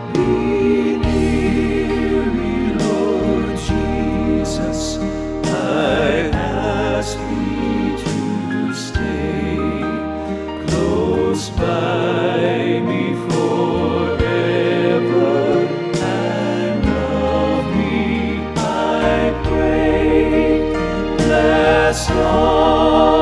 Be near me, Lord Jesus, I ask thee to stay close by me forever, and of me I pray. Bless all